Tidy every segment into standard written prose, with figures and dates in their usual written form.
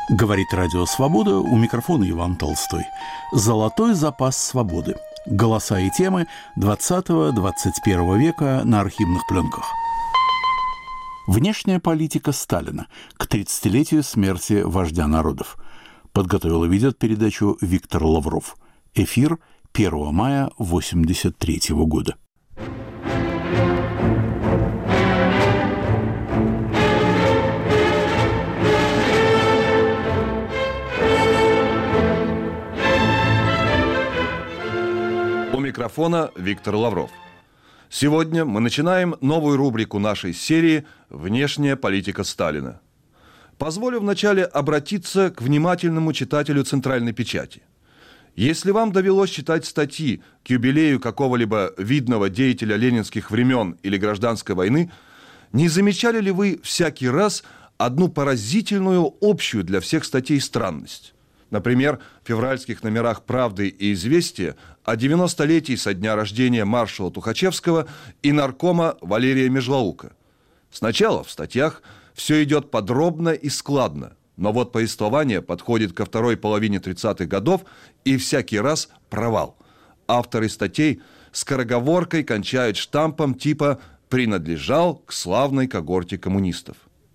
Говорит Радио Свобода, у микрофона Иван Толстой. Золотой запас свободы. Голоса и темы 20-21 века на архивных пленках. Внешняя политика Сталина к 30-летию смерти вождя народов. Подготовил и ведет передачу Виктор Лавров. Эфир 1 мая 1983 года. У микрофона Виктор Лавров. Сегодня мы начинаем новую рубрику нашей серии «Внешняя политика Сталина». Позволю вначале обратиться к внимательному читателю центральной печати. Если вам довелось читать статьи к юбилею какого-либо видного деятеля ленинских времен или гражданской войны, не замечали ли вы всякий раз одну поразительную общую для всех статей странность? Например, в февральских номерах «Правды» и «Известия» о 90-летии со дня рождения маршала Тухачевского и наркома Валерия Межлаука. Сначала в статьях все идет подробно и складно, но вот повествование подходит ко второй половине 30-х годов, и всякий раз провал. Авторы статей скороговоркой кончают штампом типа «принадлежал к славной когорте коммунистов».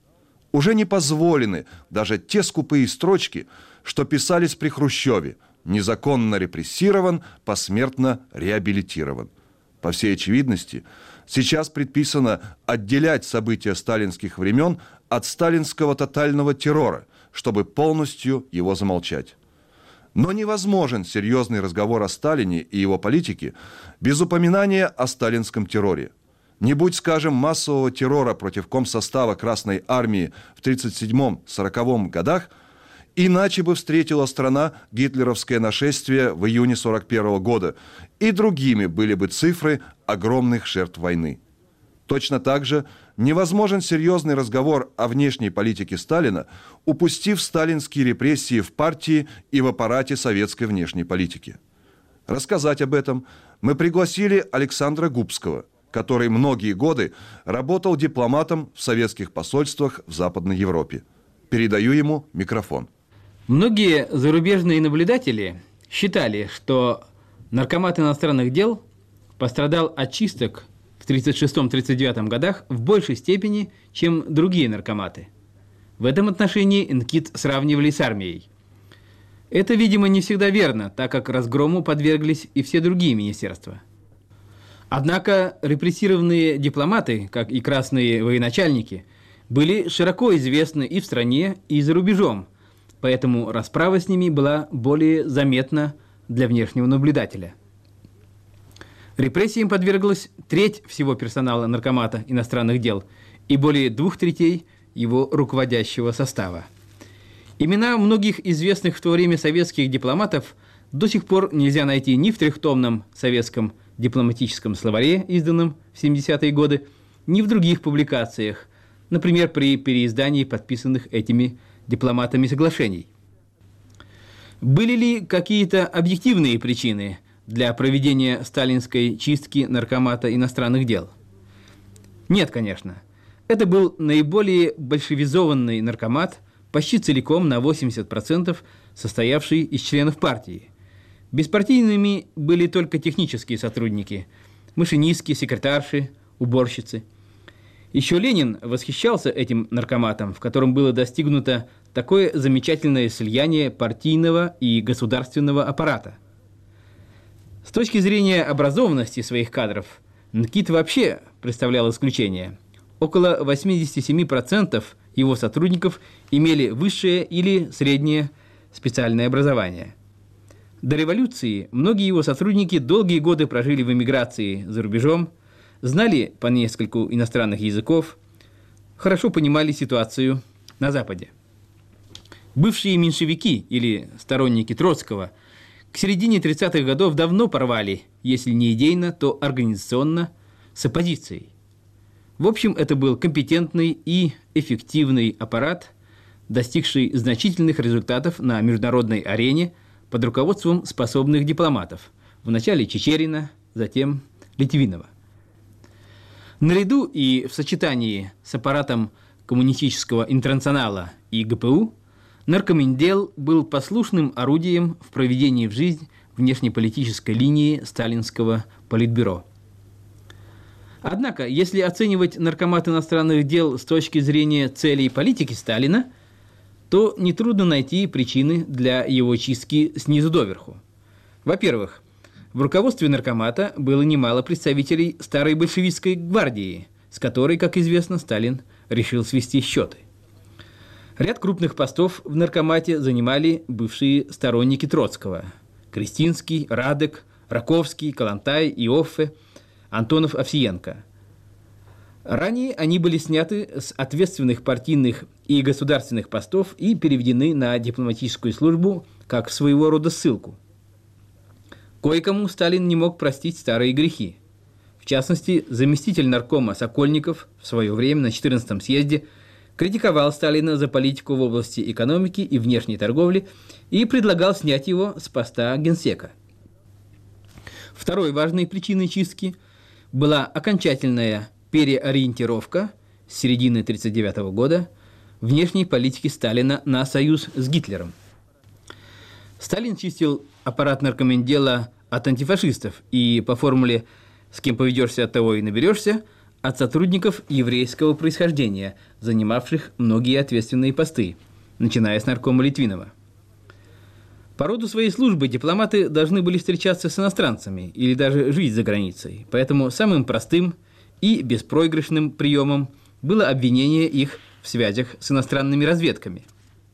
Уже не позволены даже те скупые строчки, что писались при Хрущеве: незаконно репрессирован, посмертно реабилитирован. По всей очевидности, сейчас предписано отделять события сталинских времен от сталинского тотального террора, чтобы полностью его замолчать. Но невозможен серьезный разговор о Сталине и его политике без упоминания о сталинском терроре. Не будь, скажем, массового террора против комсостава Красной Армии в 1937-1940 годах, иначе бы встретила страна гитлеровское нашествие в июне 1941 года, и другими были бы цифры огромных жертв войны. Точно так же невозможен серьезный разговор о внешней политике Сталина, упустив сталинские репрессии в партии и в аппарате советской внешней политики. Рассказать об этом мы пригласили Александра Губского, который многие годы работал дипломатом в советских посольствах в Западной Европе. Передаю ему микрофон. Многие зарубежные наблюдатели считали, что наркомат иностранных дел пострадал от чисток в 1936-1939 годах в большей степени, чем другие наркоматы. В этом отношении НКИД сравнивали с армией. Это, видимо, не всегда верно, так как разгрому подверглись и все другие министерства. Однако репрессированные дипломаты, как и красные военачальники, были широко известны и в стране, и за рубежом, поэтому расправа с ними была более заметна для внешнего наблюдателя. Репрессиям подверглась треть всего персонала наркомата иностранных дел и более 2/3 его руководящего состава. Имена многих известных в то время советских дипломатов до сих пор нельзя найти ни в трехтомном советском дипломатическом словаре, изданном в 70-е годы, ни в других публикациях, например, при переиздании подписанных этими дипломатами соглашений. Были ли какие-то объективные причины для проведения сталинской чистки наркомата иностранных дел? Нет, конечно. Это был наиболее большевизованный наркомат, почти целиком на 80% состоявший из членов партии. Беспартийными были только технические сотрудники, машинистки, секретарши, уборщицы. Еще Ленин восхищался этим наркоматом, в котором было достигнуто такое замечательное слияние партийного и государственного аппарата. С точки зрения образованности своих кадров, НКИД вообще представлял исключение. Около 87% его сотрудников имели высшее или среднее специальное образование. До революции многие его сотрудники долгие годы прожили в эмиграции за рубежом, знали по нескольку иностранных языков, хорошо понимали ситуацию на Западе. Бывшие меньшевики или сторонники Троцкого к середине 30-х годов давно порвали, если не идейно, то организационно, с оппозицией. В общем, это был компетентный и эффективный аппарат, достигший значительных результатов на международной арене под руководством способных дипломатов, вначале Чичерина, затем Литвинова. Наряду и в сочетании с аппаратом коммунистического интернационала и ГПУ Наркоминдел был послушным орудием в проведении в жизнь внешнеполитической линии сталинского политбюро. Однако, если оценивать наркомат иностранных дел с точки зрения целей политики Сталина, то нетрудно найти причины для его чистки снизу доверху. Во-первых, в руководстве наркомата было немало представителей старой большевистской гвардии, с которой, как известно, Сталин решил свести счеты. Ряд крупных постов в наркомате занимали бывшие сторонники Троцкого – Крестинский, Радек, Раковский, Калантай, Иоффе, Антонов, Овсиенко. Ранее они были сняты с ответственных партийных и государственных постов и переведены на дипломатическую службу как своего рода ссылку. Кое-кому Сталин не мог простить старые грехи. В частности, заместитель наркома Сокольников в свое время на 14-м съезде критиковал Сталина за политику в области экономики и внешней торговли и предлагал снять его с поста генсека. Второй важной причиной чистки была окончательная переориентировка с середины 1939 года внешней политики Сталина на союз с Гитлером. Сталин чистил аппарат наркомендела от антифашистов и по формуле «с кем поведешься, от того и наберешься» от сотрудников еврейского происхождения, занимавших многие ответственные посты, начиная с наркома Литвинова. По роду своей службы дипломаты должны были встречаться с иностранцами или даже жить за границей, поэтому самым простым и беспроигрышным приемом было обвинение их в связях с иностранными разведками.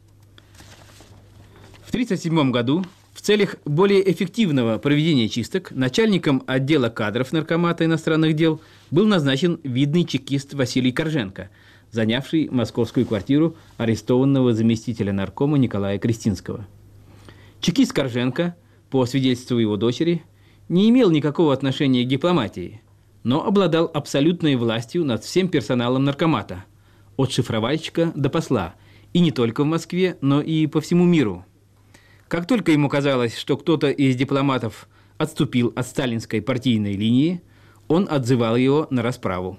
В 1937 году в целях более эффективного проведения чисток начальником отдела кадров наркомата иностранных дел был назначен видный чекист Василий Корженко, занявший московскую квартиру арестованного заместителя наркома Николая Крестинского. Чекист Корженко, по свидетельству его дочери, не имел никакого отношения к дипломатии, но обладал абсолютной властью над всем персоналом наркомата, от шифровальщика до посла, и не только в Москве, но и по всему миру. Как только ему казалось, что кто-то из дипломатов отступил от сталинской партийной линии, он отзывал его на расправу.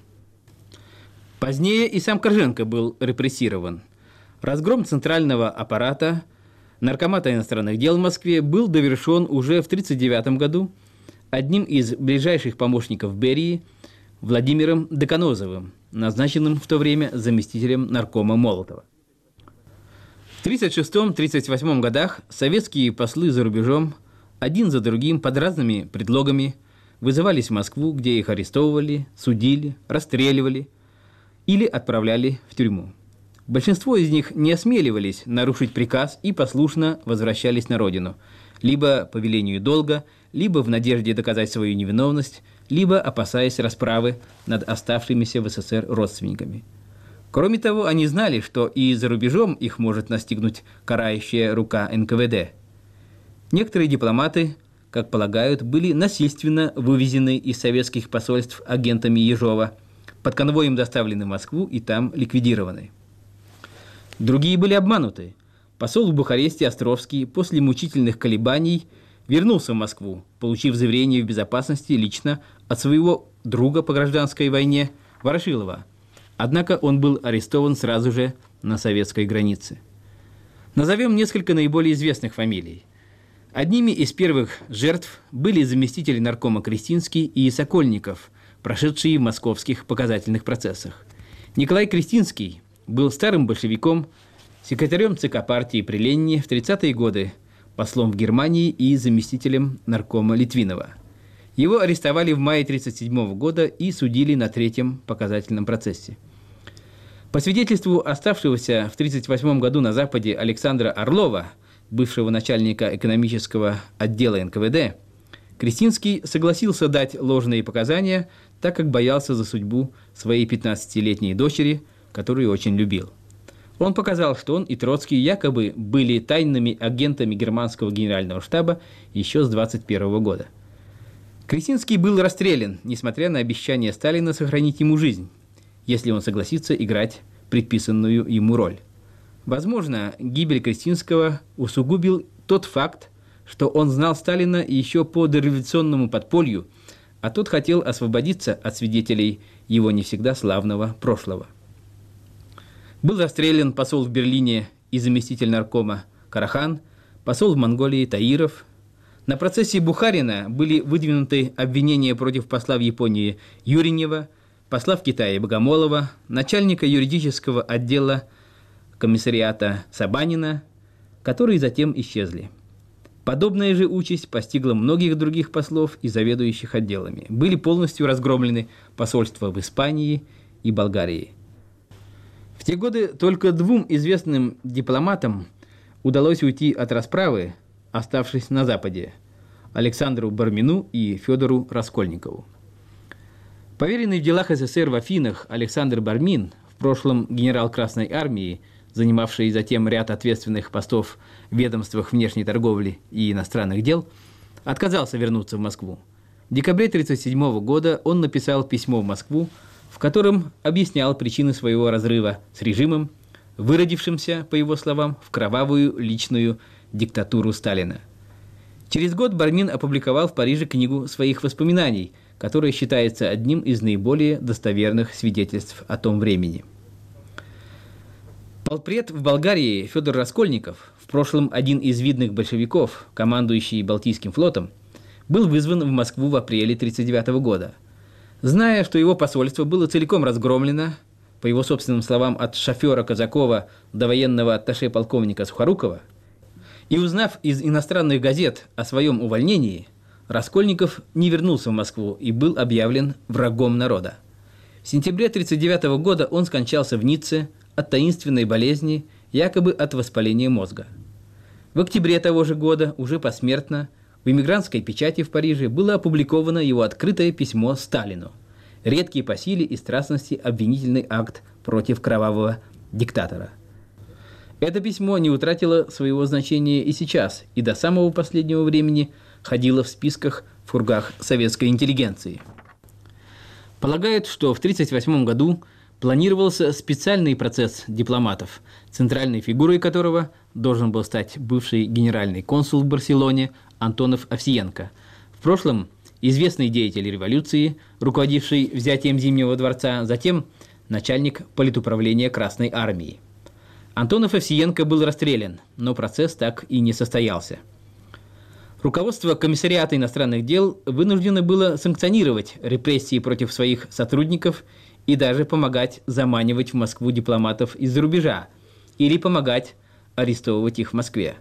Позднее и сам Корженко был репрессирован. Разгром центрального аппарата наркомата иностранных дел в Москве был довершен уже в 1939 году одним из ближайших помощников Берии, Владимиром Деканозовым, назначенным в то время заместителем наркома Молотова. В 1936-1938 годах советские послы за рубежом один за другим под разными предлогами вызывались в Москву, где их арестовывали, судили, расстреливали или отправляли в тюрьму. Большинство из них не осмеливались нарушить приказ и послушно возвращались на родину, либо по велению долга, либо в надежде доказать свою невиновность, либо опасаясь расправы над оставшимися в СССР родственниками. Кроме того, они знали, что и за рубежом их может настигнуть карающая рука НКВД. Некоторые дипломаты, как полагают, были насильственно вывезены из советских посольств агентами Ежова, под конвоем доставлены в Москву и там ликвидированы. Другие были обмануты. Посол в Бухаресте Островский после мучительных колебаний вернулся в Москву, получив заверение в безопасности лично от своего друга по гражданской войне Ворошилова. Однако он был арестован сразу же на советской границе. Назовем несколько наиболее известных фамилий. Одними из первых жертв были заместители наркома Крестинский и Сокольников, прошедшие в московских показательных процессах. Николай Крестинский был старым большевиком, секретарем ЦК партии при Ленине в 30-е годы, послом в Германии и заместителем наркома Литвинова. Его арестовали в мае 1937 года и судили на третьем показательном процессе. По свидетельству оставшегося в 1938 году на Западе Александра Орлова, бывшего начальника экономического отдела НКВД, Крестинский согласился дать ложные показания, так как боялся за судьбу своей 15-летней дочери, которую очень любил. Он показал, что он и Троцкий якобы были тайными агентами германского генерального штаба еще с 1921 года. Крестинский был расстрелян, несмотря на обещание Сталина сохранить ему жизнь, если он согласится играть предписанную ему роль. Возможно, гибель Крестинского усугубил тот факт, что он знал Сталина еще по дореволюционному подполью, а тот хотел освободиться от свидетелей его не всегда славного прошлого. Был расстрелян посол в Берлине и заместитель наркома Карахан, посол в Монголии Таиров. На процессе Бухарина были выдвинуты обвинения против посла в Японии Юринева, посла в Китае Богомолова, начальника юридического отдела комиссариата Сабанина, которые затем исчезли. Подобная же участь постигла многих других послов и заведующих отделами. Были полностью разгромлены посольства в Испании и Болгарии. В те годы только двум известным дипломатам удалось уйти от расправы, оставшись на Западе – Александру Бармину и Федору Раскольникову. Поверенный в делах СССР в Афинах Александр Бармин, в прошлом генерал Красной Армии, занимавший затем ряд ответственных постов в ведомствах внешней торговли и иностранных дел, отказался вернуться в Москву. В декабре 1937 года он написал письмо в Москву, в котором объяснял причины своего разрыва с режимом, выродившимся, по его словам, в кровавую личную диктатуру Сталина. Через год Бармин опубликовал в Париже книгу своих воспоминаний, которая считается одним из наиболее достоверных свидетельств о том времени. Полпред в Болгарии Федор Раскольников, в прошлом один из видных большевиков, командующий Балтийским флотом, был вызван в Москву в апреле 1939 года. Зная, что его посольство было целиком разгромлено, по его собственным словам, от шофера Казакова до военного атташе полковника Сухорукова, и узнав из иностранных газет о своем увольнении, Раскольников не вернулся в Москву и был объявлен врагом народа. В сентябре 1939 года он скончался в Ницце от таинственной болезни, якобы от воспаления мозга. В октябре того же года, уже посмертно, в эмигрантской печати в Париже было опубликовано его открытое письмо Сталину, редкий по силе и страстности обвинительный акт против кровавого диктатора. Это письмо не утратило своего значения и сейчас, и до самого последнего времени ходило в списках в кругах советской интеллигенции. Полагают, что в 1938 году планировался специальный процесс дипломатов, центральной фигурой которого должен был стать бывший генеральный консул в Барселоне Антонов Овсиенко, в прошлом известный деятель революции, руководивший взятием Зимнего дворца, затем начальник политуправления Красной армии. Антонов Овсиенко был расстрелян, но процесс так и не состоялся. Руководство комиссариата иностранных дел вынуждено было санкционировать репрессии против своих сотрудников и даже помогать заманивать в Москву дипломатов из-за рубежа или помогать арестовывать их в Москве.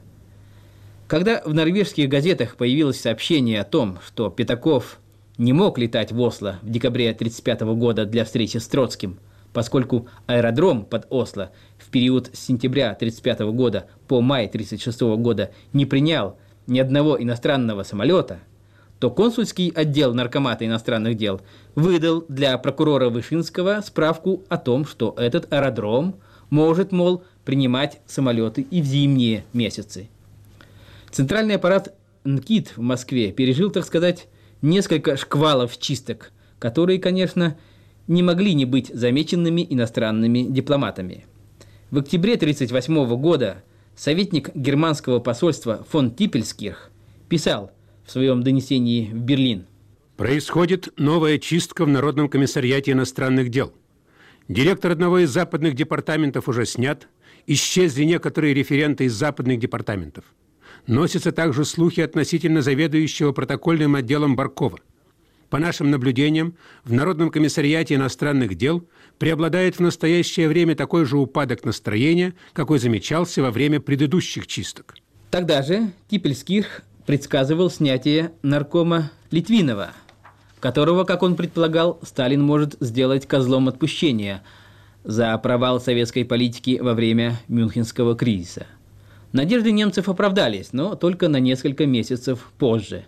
Когда в норвежских газетах появилось сообщение о том, что Пятаков не мог летать в Осло в декабре 1935 года для встречи с Троцким, поскольку аэродром под Осло в период с сентября 1935 года по май 1936 года не принял ни одного иностранного самолета, то консульский отдел Наркомата иностранных дел выдал для прокурора Вышинского справку о том, что этот аэродром может, мол, принимать самолеты и в зимние месяцы. Центральный аппарат НКИД в Москве пережил, так сказать, несколько шквалов чисток, которые, конечно, не могли не быть замеченными иностранными дипломатами. В октябре 1938 года советник германского посольства фон Типпельскирх писал в своем донесении в Берлин: «Происходит новая чистка в Народном комиссариате иностранных дел. Директор одного из западных департаментов уже снят, исчезли некоторые референты из западных департаментов. Носятся также слухи относительно заведующего протокольным отделом Баркова. По нашим наблюдениям, в Народном комиссариате иностранных дел преобладает в настоящее время такой же упадок настроения, какой замечался во время предыдущих чисток». Тогда же Типпельскирх предсказывал снятие наркома Литвинова, которого, как он предполагал, Сталин может сделать козлом отпущения за провал советской политики во время Мюнхенского кризиса. Надежды немцев оправдались, но только на несколько месяцев позже.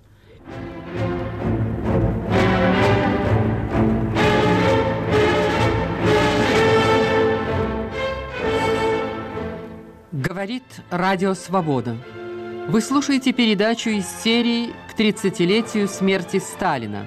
Говорит Радио Свобода. Вы слушаете передачу из серии «К 30-летию смерти Сталина».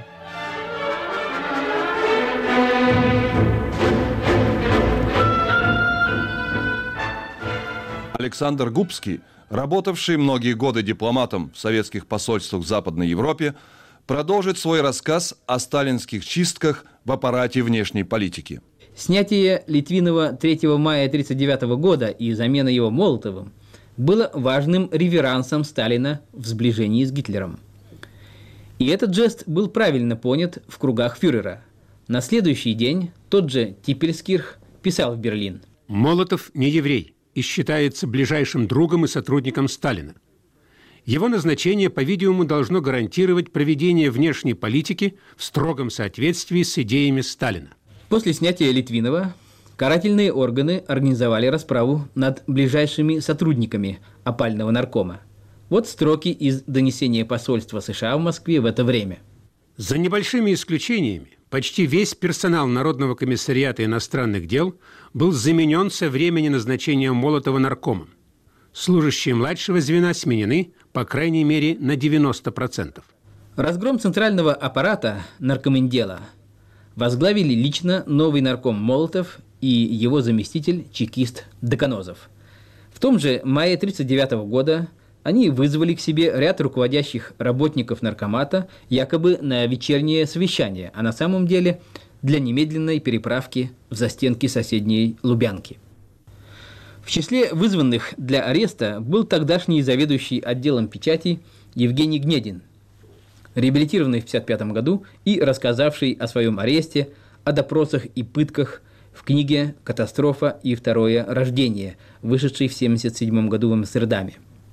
Александр Губский, работавший многие годы дипломатом в советских посольствах в Западной Европе, продолжит свой рассказ о сталинских чистках в аппарате внешней политики. Снятие Литвинова 3 мая 1939 года и замена его Молотовым было важным реверансом Сталина в сближении с Гитлером. И этот жест был правильно понят в кругах фюрера. На следующий день тот же Типельскирх писал в Берлин: «Молотов не еврей и считается ближайшим другом и сотрудником Сталина. Его назначение, по-видимому, должно гарантировать проведение внешней политики в строгом соответствии с идеями Сталина». После снятия Литвинова карательные органы организовали расправу над ближайшими сотрудниками опального наркома. Вот строки из донесения посольства США в Москве в это время. За небольшими исключениями, почти весь персонал Народного комиссариата иностранных дел был заменен со времени назначения Молотова наркомом. Служащие младшего звена сменены, по крайней мере, на 90%. Разгром центрального аппарата наркомендела возглавили лично новый нарком Молотов и его заместитель, чекист Деканозов. В том же мае 1939 года они вызвали к себе ряд руководящих работников наркомата якобы на вечернее совещание, а на самом деле для немедленной переправки в застенки соседней Лубянки. В числе вызванных для ареста был тогдашний заведующий отделом печати Евгений Гнедин, реабилитированный в 1955 году и рассказавший о своем аресте, о допросах и пытках в книге «Катастрофа и второе рождение», вышедшей в 1977 году в Амстердаме.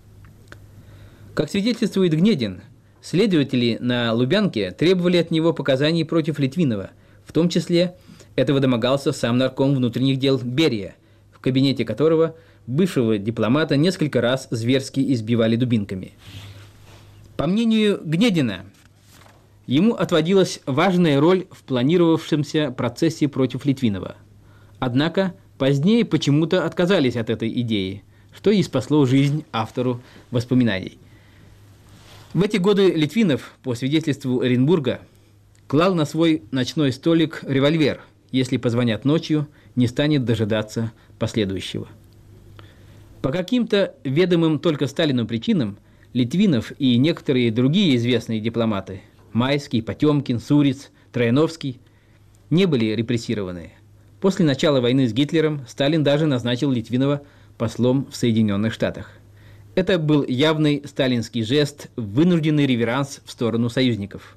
Как свидетельствует Гнедин, следователи на Лубянке требовали от него показаний против Литвинова, в том числе этого домогался сам нарком внутренних дел Берия, в кабинете которого бывшего дипломата несколько раз зверски избивали дубинками. По мнению Гнедина, ему отводилась важная роль в планировавшемся процессе против Литвинова. Однако позднее почему-то отказались от этой идеи, что и спасло жизнь автору воспоминаний. В эти годы Литвинов, по свидетельству Оренбурга, клал на свой ночной столик револьвер, если позвонят ночью, не станет дожидаться последующего. По каким-то ведомым только Сталину причинам Литвинов и некоторые другие известные дипломаты – Майский, Потемкин, Суриц, Трояновский – не были репрессированы. После начала войны с Гитлером Сталин даже назначил Литвинова послом в Соединенных Штатах. Это был явный сталинский жест, вынужденный реверанс в сторону союзников.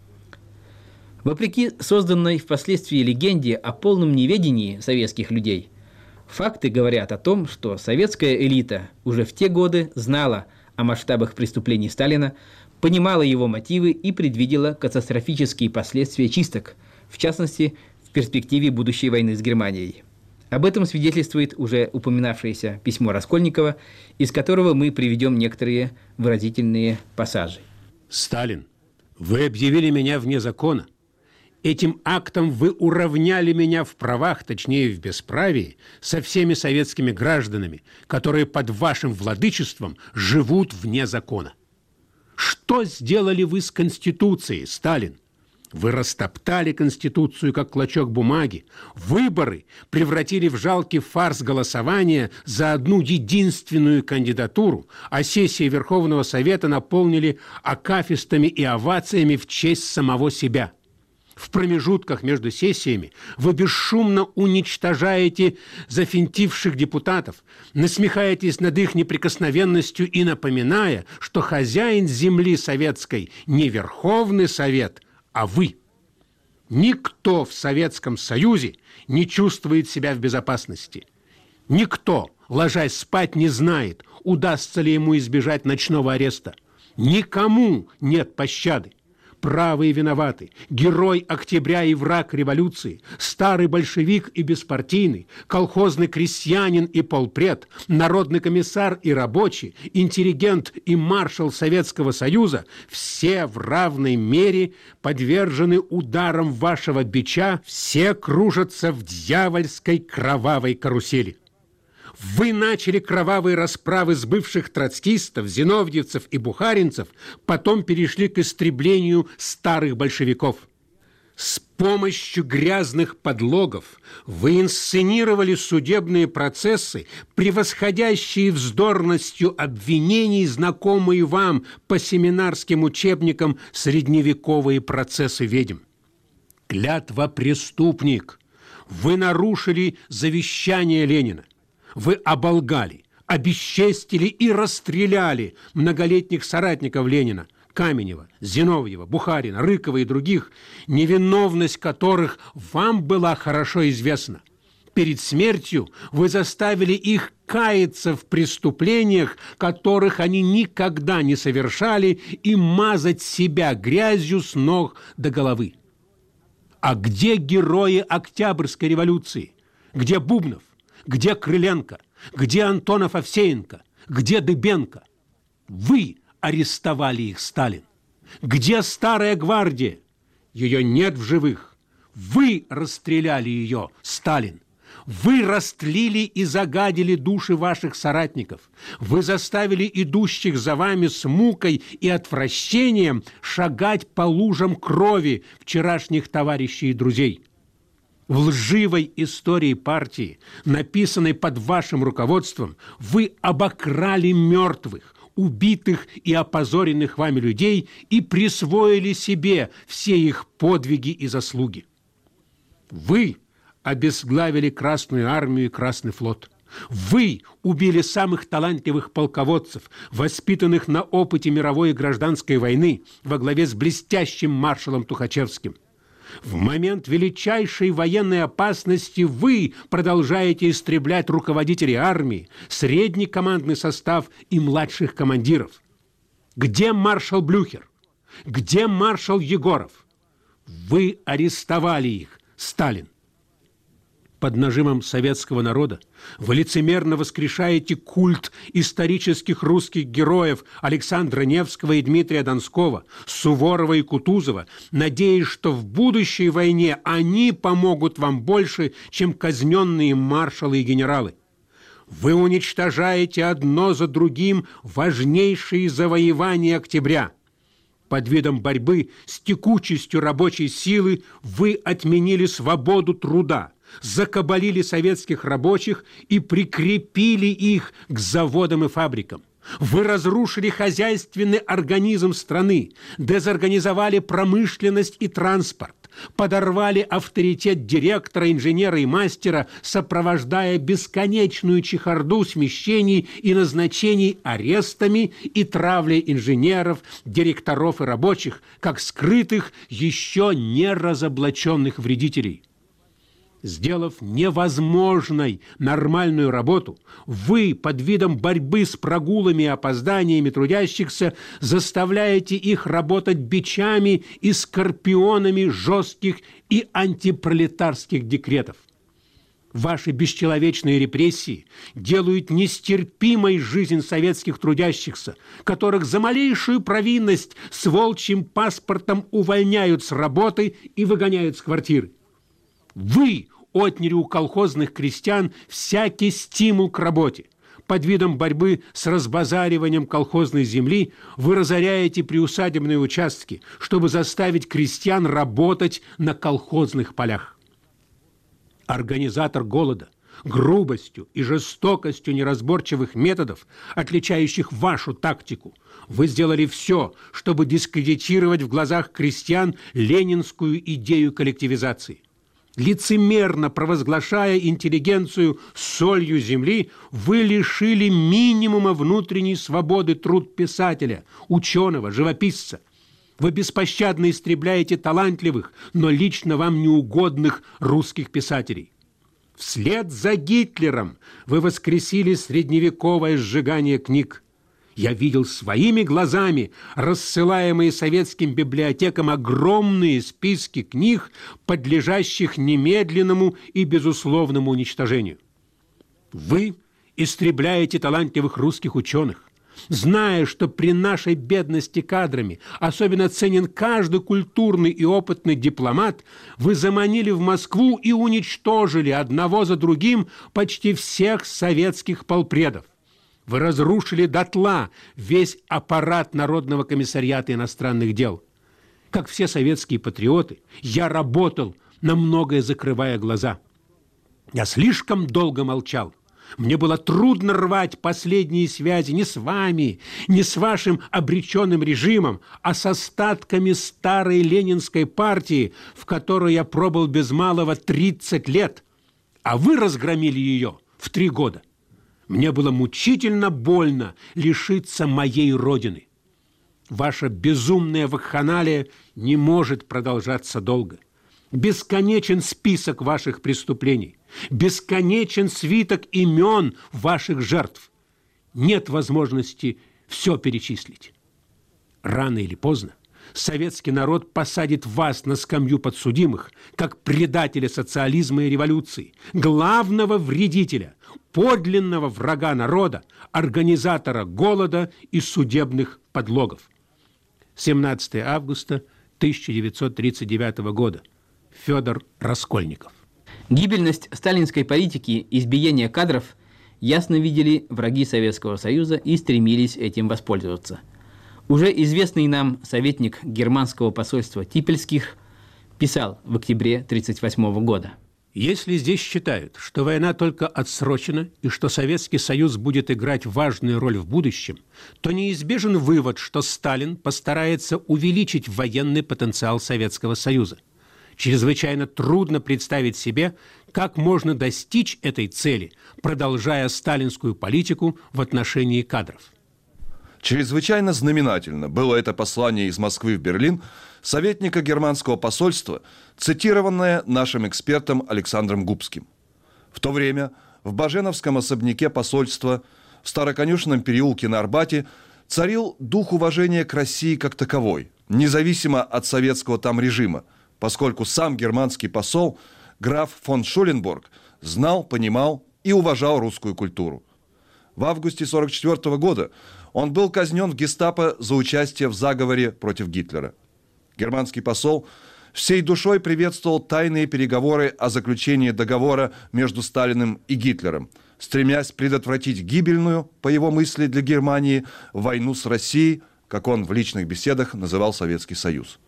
Вопреки созданной впоследствии легенде о полном неведении советских людей, факты говорят о том, что советская элита уже в те годы знала о масштабах преступлений Сталина, понимала его мотивы и предвидела катастрофические последствия чисток, в частности, в перспективе будущей войны с Германией. Об этом свидетельствует уже упоминавшееся письмо Раскольникова, из которого мы приведем некоторые выразительные пассажи. «Сталин, вы объявили меня вне закона. Этим актом вы уравняли меня в правах, точнее в бесправии, со всеми советскими гражданами, которые под вашим владычеством живут вне закона. Что сделали вы с Конституцией, Сталин? Вы растоптали Конституцию, как клочок бумаги. Выборы превратили в жалкий фарс голосования за одну единственную кандидатуру, а сессии Верховного Совета наполнили акафистами и овациями в честь самого себя. В промежутках между сессиями вы бесшумно уничтожаете зафинтивших депутатов, насмехаетесь над их неприкосновенностью и напоминая, что хозяин земли советской не Верховный Совет, а вы. Никто в Советском Союзе не чувствует себя в безопасности. Никто, ложась спать, не знает, удастся ли ему избежать ночного ареста. Никому нет пощады. Правые виноваты, герой октября и враг революции, старый большевик и беспартийный, колхозный крестьянин и полпред, народный комиссар и рабочий, интеллигент и маршал Советского Союза – все в равной мере подвержены ударам вашего бича, все кружатся в дьявольской кровавой карусели. Вы начали кровавые расправы с бывших троцкистов, зиновьевцев и бухаринцев, потом перешли к истреблению старых большевиков. С помощью грязных подлогов вы инсценировали судебные процессы, превосходящие вздорностью обвинений, знакомые вам по семинарским учебникам средневековые процессы ведьм. Клятва преступник. Вы нарушили завещание Ленина. Вы оболгали, обесчестили и расстреляли многолетних соратников Ленина, Каменева, Зиновьева, Бухарина, Рыкова и других, невиновность которых вам была хорошо известна. Перед смертью вы заставили их каяться в преступлениях, которых они никогда не совершали, и мазать себя грязью с ног до головы. А где герои Октябрьской революции? Где Бубнов? Где Крыленко? Где Антонов-Овсеенко? Где Дыбенко? Вы арестовали их, Сталин. Где Старая гвардия? Ее нет в живых. Вы расстреляли ее, Сталин. Вы растлили и загадили души ваших соратников. Вы заставили идущих за вами с мукой и отвращением шагать по лужам крови вчерашних товарищей и друзей. В лживой истории партии, написанной под вашим руководством, вы обокрали мертвых, убитых и опозоренных вами людей и присвоили себе все их подвиги и заслуги. Вы обезглавили Красную армию и Красный флот. Вы убили самых талантливых полководцев, воспитанных на опыте мировой и гражданской войны во главе с блестящим маршалом Тухачевским. В момент величайшей военной опасности вы продолжаете истреблять руководителей армии, средний командный состав и младших командиров. Где маршал Блюхер? Где маршал Егоров? Вы арестовали их, Сталин. Под нажимом советского народа вы лицемерно воскрешаете культ исторических русских героев Александра Невского и Дмитрия Донского, Суворова и Кутузова, надеясь, что в будущей войне они помогут вам больше, чем казненные маршалы и генералы. Вы уничтожаете одно за другим важнейшие завоевания октября. Под видом борьбы с текучестью рабочей силы вы отменили свободу труда, закабалили советских рабочих и прикрепили их к заводам и фабрикам. Вы разрушили хозяйственный организм страны, дезорганизовали промышленность и транспорт, подорвали авторитет директора, инженера и мастера, сопровождая бесконечную чехарду смещений и назначений арестами и травлей инженеров, директоров и рабочих, как скрытых, еще не разоблаченных вредителей. Сделав невозможной нормальную работу, вы под видом борьбы с прогулами и опозданиями трудящихся заставляете их работать бичами и скорпионами жестких и антипролетарских декретов. Ваши бесчеловечные репрессии делают нестерпимой жизнь советских трудящихся, которых за малейшую провинность с волчьим паспортом увольняют с работы и выгоняют с квартиры. Вы отняли у колхозных крестьян всякий стимул к работе. Под видом борьбы с разбазариванием колхозной земли вы разоряете приусадебные участки, чтобы заставить крестьян работать на колхозных полях. Организатор голода, грубостью и жестокостью неразборчивых методов, отличающих вашу тактику, вы сделали все, чтобы дискредитировать в глазах крестьян ленинскую идею коллективизации. Лицемерно провозглашая интеллигенцию солью земли, вы лишили минимума внутренней свободы труд писателя, ученого, живописца. Вы беспощадно истребляете талантливых, но лично вам неугодных русских писателей. Вслед за Гитлером вы воскресили средневековое сжигание книг. Я видел своими глазами рассылаемые советским библиотекам огромные списки книг, подлежащих немедленному и безусловному уничтожению. Вы истребляете талантливых русских ученых, зная, что при нашей бедности кадрами особенно ценен каждый культурный и опытный дипломат. Вы заманили в Москву и уничтожили одного за другим почти всех советских полпредов. Вы разрушили дотла весь аппарат Народного комиссариата иностранных дел. Как все советские патриоты, я работал, на многое закрывая глаза. Я слишком долго молчал, Мне было трудно рвать последние связи не с вами, не с вашим обреченным режимом, а с остатками старой ленинской партии, в которой я пробыл без малого 30 лет, а вы разгромили ее в 3 года. Мне было мучительно больно лишиться моей родины. Ваша безумная вакханалия не может продолжаться долго. Бесконечен список ваших преступлений, бесконечен свиток имен ваших жертв. Нет возможности все перечислить. Рано или поздно советский народ посадит вас на скамью подсудимых, как предателя социализма и революции, главного вредителя, подлинного врага народа, организатора голода и судебных подлогов. 17 августа 1939 года. Федор Раскольников. Гибельность сталинской политики и избиение кадров ясно видели враги Советского Союза и стремились этим воспользоваться. Уже известный нам советник германского посольства Типельских писал в октябре 1938 года. Если здесь считают, что война только отсрочена и что Советский Союз будет играть важную роль в будущем, то неизбежен вывод, что Сталин постарается увеличить военный потенциал Советского Союза. Чрезвычайно трудно представить себе, как можно достичь этой цели, продолжая сталинскую политику в отношении кадров. Чрезвычайно знаменательно было это послание из Москвы в Берлин советника германского посольства, цитированное нашим экспертом Александром Губским. В то время в Баженовском особняке посольства в Староконюшенном переулке на Арбате царил дух уважения к России как таковой, независимо от советского там режима, поскольку сам германский посол, граф фон Шуленбург, знал, понимал и уважал русскую культуру. В августе 1944 года он был казнен в гестапо за участие в заговоре против Гитлера. Германский посол всей душой приветствовал тайные переговоры о заключении договора между Сталиным и Гитлером, стремясь предотвратить гибельную, по его мысли, для Германии войну с Россией, как он в личных беседах называл Советский Союз.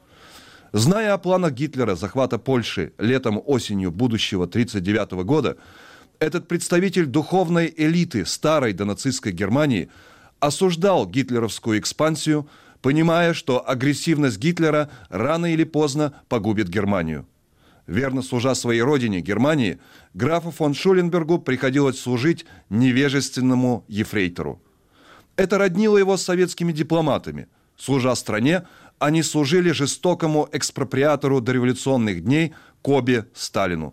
Зная о планах Гитлера захвата Польши летом-осенью будущего 1939 года, этот представитель духовной элиты старой донацистской Германии осуждал гитлеровскую экспансию, понимая, что агрессивность Гитлера рано или поздно погубит Германию. Верно служа своей родине, Германии, графу фон Шуленбергу приходилось служить невежественному ефрейтору. Это роднило его с советскими дипломатами. Служа стране, они служили жестокому экспроприатору дореволюционных дней Кобе Сталину.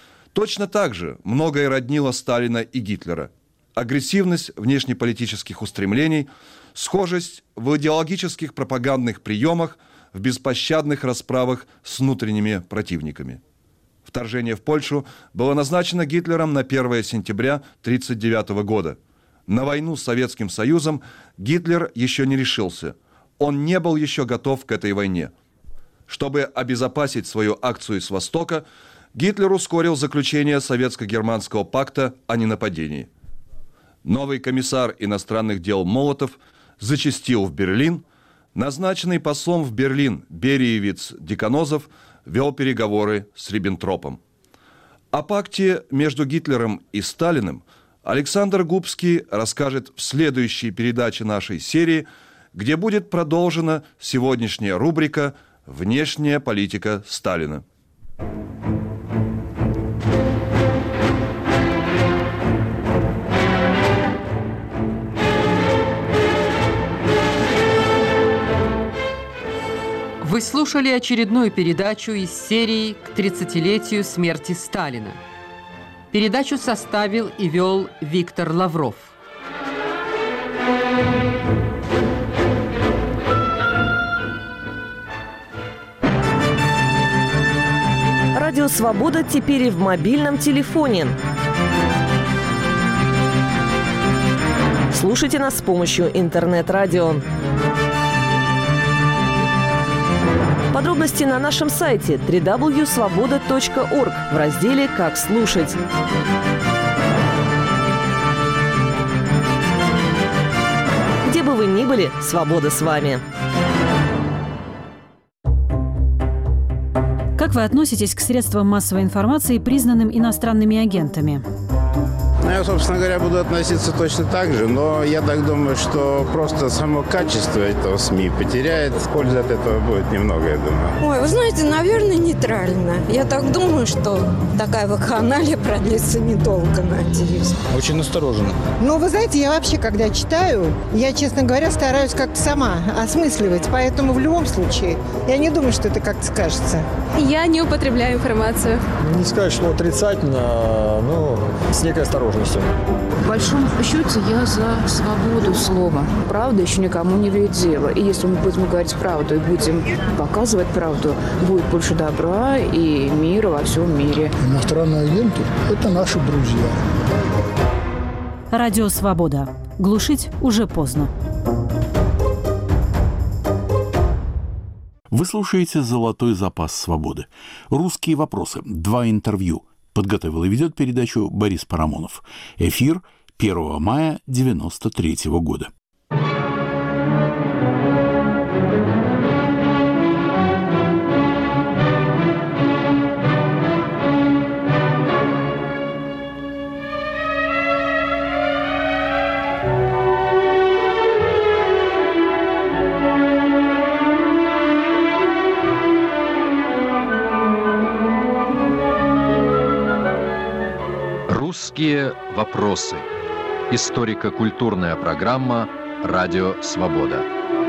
Точно так же многое роднило Сталина и Гитлера. Агрессивность внешнеполитических устремлений, схожесть в идеологических пропагандных приемах, в беспощадных расправах с внутренними противниками. Вторжение в Польшу было назначено Гитлером на 1 сентября 1939 года. На войну с Советским Союзом Гитлер еще не решился. Он не был еще готов к этой войне. Чтобы обезопасить свою акцию с Востока, Гитлер ускорил заключение Советско-германского пакта о ненападении. Новый комиссар иностранных дел Молотов зачастил в Берлин. Назначенный послом в Берлин Бериевиц Деканозов вел переговоры с Риббентропом. О пакте между Гитлером и Сталиным Александр Губский расскажет в следующей передаче нашей серии, где будет продолжена сегодняшняя рубрика «Внешняя политика Сталина». Вы слушали очередную передачу из серии «К 30-летию смерти Сталина». Передачу составил и вел Виктор Лавров. Радио «Свобода» теперь и в мобильном телефоне. Слушайте нас с помощью интернет-радио. Подробности на нашем сайте www.svoboda.org в разделе «Как слушать». Где бы вы ни были, свобода с вами. Как вы относитесь к средствам массовой информации, признанным иностранными агентами? Я, собственно говоря, буду относиться точно так же, но я так думаю, что просто само качество этого СМИ потеряет. Пользы от этого будет немного, я думаю. Ой, вы знаете, наверное, нейтрально. Я так думаю, что такая вакханалия продлится недолго, надеюсь. Очень настороженно. Ну, вы знаете, я вообще, когда читаю, я, честно говоря, стараюсь как-то сама осмысливать. Поэтому в любом случае, я не думаю, что это как-то скажется. Я не употребляю информацию. Не сказать, что отрицательно, но с некой осторожностью. В большом счете я за свободу слова. Правда еще никому не вредит дело. И если мы будем говорить правду и будем показывать правду, будет больше добра и мира во всем мире. Иностранные агенты – это наши друзья. Радио «Свобода». Глушить уже поздно. Вы слушаете «Золотой запас свободы». «Русские вопросы». 2 интервью. Подготовил и ведет передачу Борис Парамонов. Эфир 1 мая 1993 года. «Русские вопросы». Историко-культурная программа «Радио Свобода».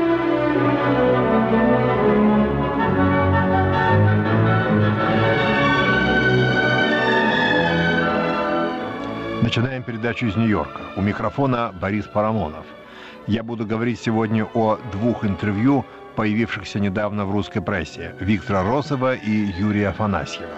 Начинаем передачу из Нью-Йорка. У микрофона Борис Парамонов. Я буду говорить сегодня о 2 интервью, появившихся недавно в русской прессе, Виктора Розова и Юрия Афанасьева.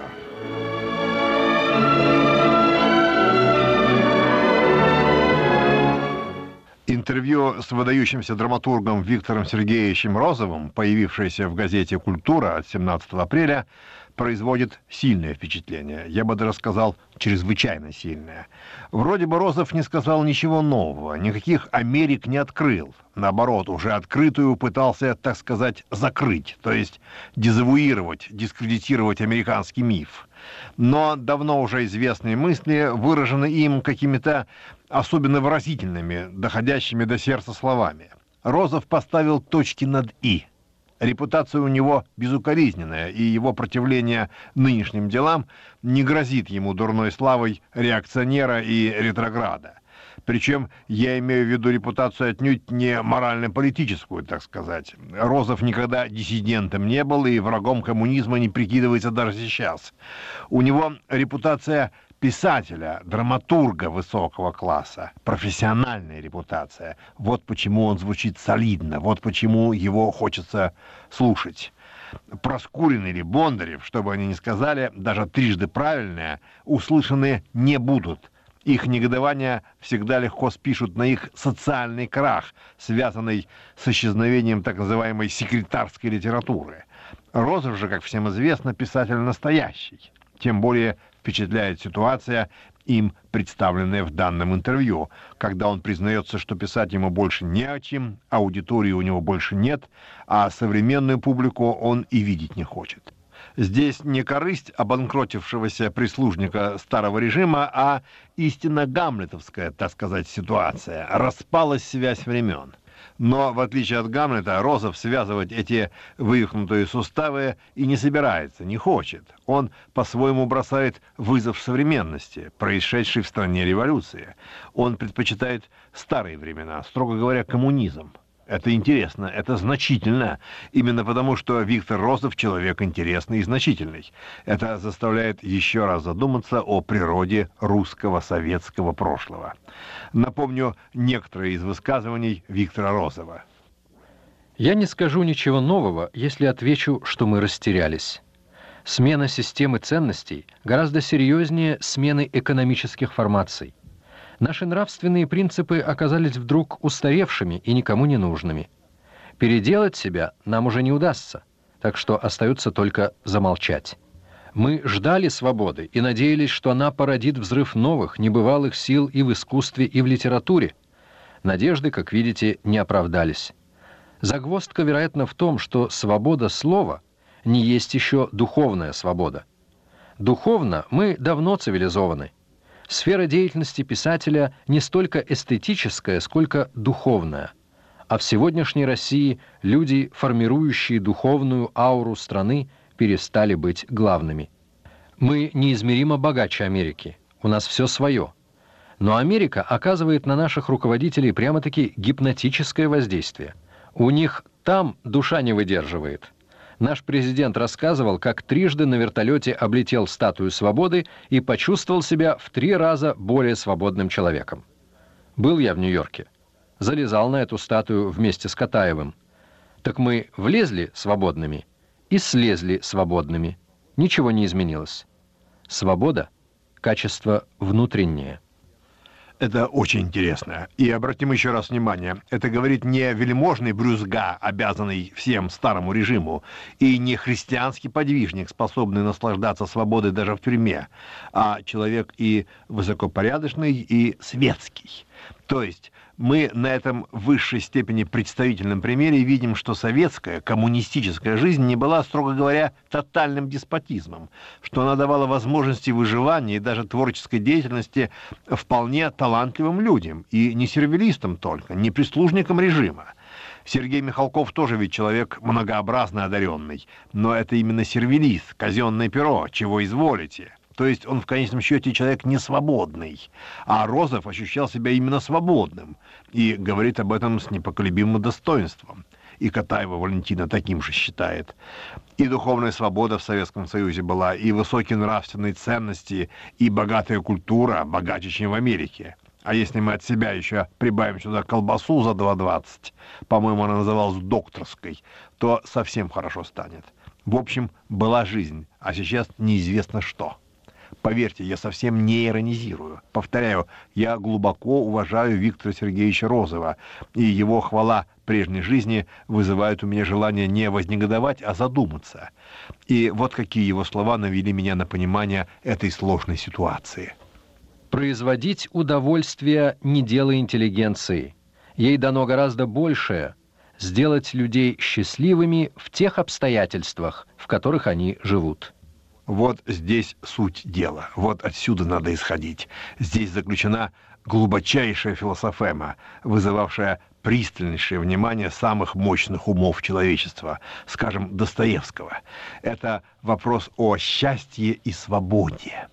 Интервью с выдающимся драматургом Виктором Сергеевичем Розовым, появившееся в газете «Культура» от 17 апреля, производит сильное впечатление. Я бы даже сказал, чрезвычайно сильное. Вроде бы Розов не сказал ничего нового, никаких Америк не открыл. Наоборот, уже открытую пытался, так сказать, закрыть, то есть дезавуировать, дискредитировать американский миф. Но давно уже известные мысли выражены им какими-то особенно выразительными, доходящими до сердца словами. Розов поставил точки над «и». Репутация у него безукоризненная, и его противление нынешним делам не грозит ему дурной славой реакционера и ретрограда. Причем я имею в виду репутацию отнюдь не морально-политическую, так сказать. Розов никогда диссидентом не был и врагом коммунизма не прикидывается даже сейчас. У него репутация писателя, драматурга высокого класса, профессиональная репутация. Вот почему он звучит солидно, вот почему его хочется слушать. Проскурин или Бондарев, чтобы они ни сказали, даже трижды правильное, услышаны не будут. Их негодование всегда легко спишут на их социальный крах, связанный с исчезновением так называемой секретарской литературы. Розов же, как всем известно, писатель настоящий. Тем более впечатляет ситуация, им представленная в данном интервью, когда он признается, что писать ему больше не о чем, аудитории у него больше нет, а современную публику он и видеть не хочет. Здесь не корысть обанкротившегося прислужника старого режима, а истинно гамлетовская, так сказать, ситуация. Распалась связь времен. Но, в отличие от Гамлета, Розов связывать эти вывихнутые суставы и не собирается, не хочет. Он по-своему бросает вызов современности, происшедшей в стране революции. Он предпочитает старые времена, строго говоря, коммунизм. Это интересно, это значительно, именно потому, что Виктор Розов человек интересный и значительный. Это заставляет еще раз задуматься о природе русского советского прошлого. Напомню некоторые из высказываний Виктора Розова. Я не скажу ничего нового, если отвечу, что мы растерялись. Смена системы ценностей гораздо серьезнее смены экономических формаций. Наши нравственные принципы оказались вдруг устаревшими и никому не нужными. Переделать себя нам уже не удастся, так что остается только замолчать. Мы ждали свободы и надеялись, что она породит взрыв новых, небывалых сил и в искусстве, и в литературе. Надежды, как видите, не оправдались. Загвоздка, вероятно, в том, что свобода слова не есть еще духовная свобода. Духовно мы давно цивилизованы. Сфера деятельности писателя не столько эстетическая, сколько духовная. А в сегодняшней России люди, формирующие духовную ауру страны, перестали быть главными. Мы неизмеримо богаче Америки. У нас все свое. Но Америка оказывает на наших руководителей прямо-таки гипнотическое воздействие. У них там душа не выдерживает. Наш президент рассказывал, как трижды на вертолете облетел статую свободы и почувствовал себя в 3 раза более свободным человеком. Был я в Нью-Йорке. Залезал на эту статую вместе с Катаевым. Так мы влезли свободными и слезли свободными. Ничего не изменилось. Свобода – качество внутреннее. Это очень интересно. И обратим еще раз внимание, это говорит не вельможный брюзга, обязанный всем старому режиму, и не христианский подвижник, способный наслаждаться свободой даже в тюрьме, а человек и высокопорядочный, и светский. То есть мы на этом в высшей степени представительном примере видим, что советская, коммунистическая жизнь не была, строго говоря, тотальным деспотизмом, что она давала возможности выживания и даже творческой деятельности вполне талантливым людям, и не сервилистам только, не прислужникам режима. Сергей Михалков тоже ведь человек многообразно одаренный, но это именно сервилист, казенное перо, чего изволите. То есть он в конечном счете человек несвободный, а Розов ощущал себя именно свободным и говорит об этом с непоколебимым достоинством. И Катаева Валентина таким же считает. И духовная свобода в Советском Союзе была, и высокие нравственные ценности, и богатая культура, богаче, чем в Америке. А если мы от себя еще прибавим сюда колбасу за 2,20, по-моему, она называлась докторской, то совсем хорошо станет. В общем, была жизнь, а сейчас неизвестно что. Поверьте, я совсем не иронизирую. Повторяю, я глубоко уважаю Виктора Сергеевича Розова, и его хвала прежней жизни вызывает у меня желание не вознегодовать, а задуматься. И вот какие его слова навели меня на понимание этой сложной ситуации. Производить удовольствие не дело интеллигенции. Ей дано гораздо большее – сделать людей счастливыми в тех обстоятельствах, в которых они живут. Вот здесь суть дела. Вот отсюда надо исходить. Здесь заключена глубочайшая философема, вызывавшая пристальнейшее внимание самых мощных умов человечества, скажем, Достоевского. Это вопрос о счастье и свободе.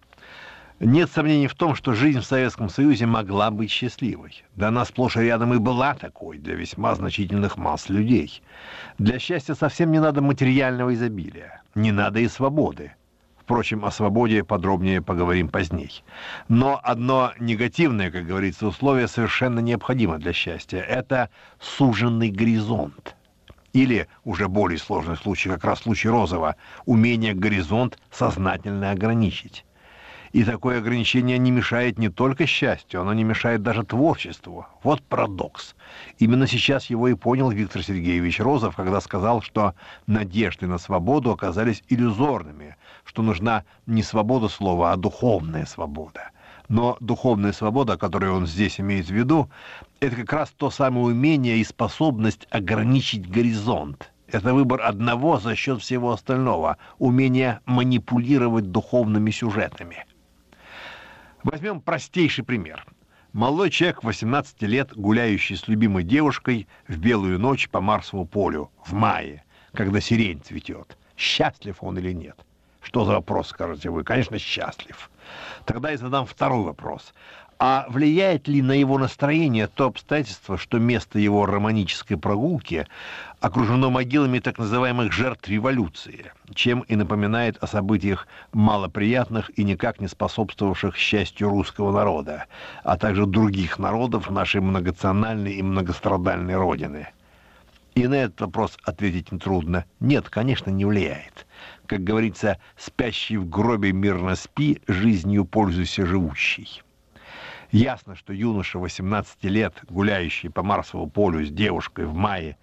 Нет сомнений в том, что жизнь в Советском Союзе могла быть счастливой. Да она сплошь и рядом и была такой для весьма значительных масс людей. Для счастья совсем не надо материального изобилия, не надо и свободы. Впрочем, о свободе подробнее поговорим позднее. Но одно негативное, как говорится, условие совершенно необходимо для счастья. Это суженный горизонт. Или, уже более сложный случай, как раз случай Розова, умение горизонт сознательно ограничить. И такое ограничение не мешает не только счастью, оно не мешает даже творчеству. Вот парадокс. Именно сейчас его и понял Виктор Сергеевич Розов, когда сказал, что надежды на свободу оказались иллюзорными, что нужна не свобода слова, а духовная свобода. Но духовная свобода, которую он здесь имеет в виду, это как раз то самое умение и способность ограничить горизонт. Это выбор одного за счет всего остального, умение манипулировать духовными сюжетами. Возьмем простейший пример. Молодой человек, 18 лет, гуляющий с любимой девушкой в белую ночь по Марсовому полю в мае, когда сирень цветет. Счастлив он или нет? Что за вопрос, скажете вы? Конечно, счастлив. Тогда я задам второй вопрос. А влияет ли на его настроение то обстоятельство, что место его романической прогулки окружено могилами так называемых жертв революции, чем и напоминает о событиях малоприятных и никак не способствовавших счастью русского народа, а также других народов нашей многонациональной и многострадальной Родины? И на этот вопрос ответить нетрудно. Нет, конечно, не влияет. Как говорится, спящий в гробе мирно спи, жизнью пользуйся живущей. Ясно, что юноша 18 лет, гуляющий по Марсовому полю с девушкой в мае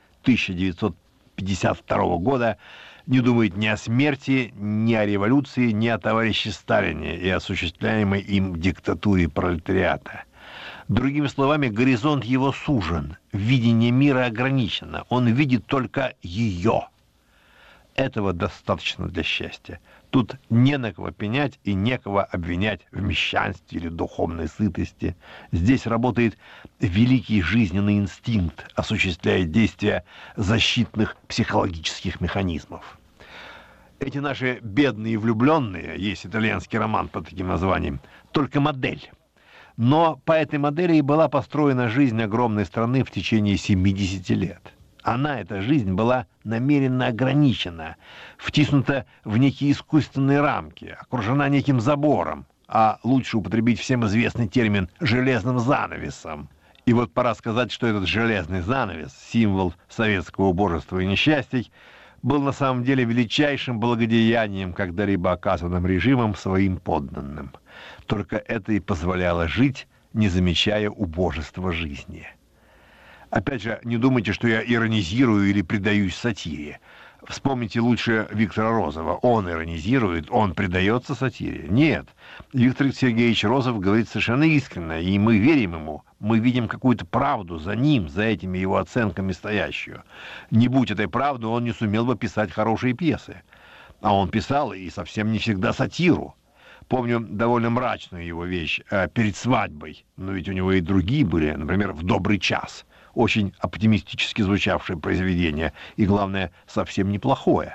1952 года, не думает ни о смерти, ни о революции, ни о товарище Сталине и осуществляемой им диктатуре пролетариата. Другими словами, горизонт его сужен, видение мира ограничено, он видит только ее. Этого достаточно для счастья. Тут не на кого пенять и некого обвинять в мещанстве или духовной сытости. Здесь работает великий жизненный инстинкт, осуществляя действия защитных психологических механизмов. Эти наши бедные влюбленные, есть итальянский роман под таким названием, только модель. Но по этой модели и была построена жизнь огромной страны в течение 70 лет. Она, эта жизнь, была намеренно ограничена, втиснута в некие искусственные рамки, окружена неким забором, а лучше употребить всем известный термин «железным занавесом». И вот пора сказать, что этот железный занавес, символ советского убожества и несчастий, был на самом деле величайшим благодеянием, когда-либо оказанным режимом своим подданным. Только это и позволяло жить, не замечая убожества жизни. Опять же, не думайте, что я иронизирую или предаюсь сатире. Вспомните лучше Виктора Розова. Он иронизирует, он предается сатире. Нет, Виктор Сергеевич Розов говорит совершенно искренне, и мы верим ему. Мы видим какую-то правду за ним, за этими его оценками стоящую. Не будь этой правды, он не сумел бы писать хорошие пьесы. А он писал и совсем не всегда сатиру. Помню довольно мрачную его вещь «Перед свадьбой». Но ведь у него и другие были, например, «В добрый час». Очень оптимистически звучавшее произведение, и, главное, совсем неплохое.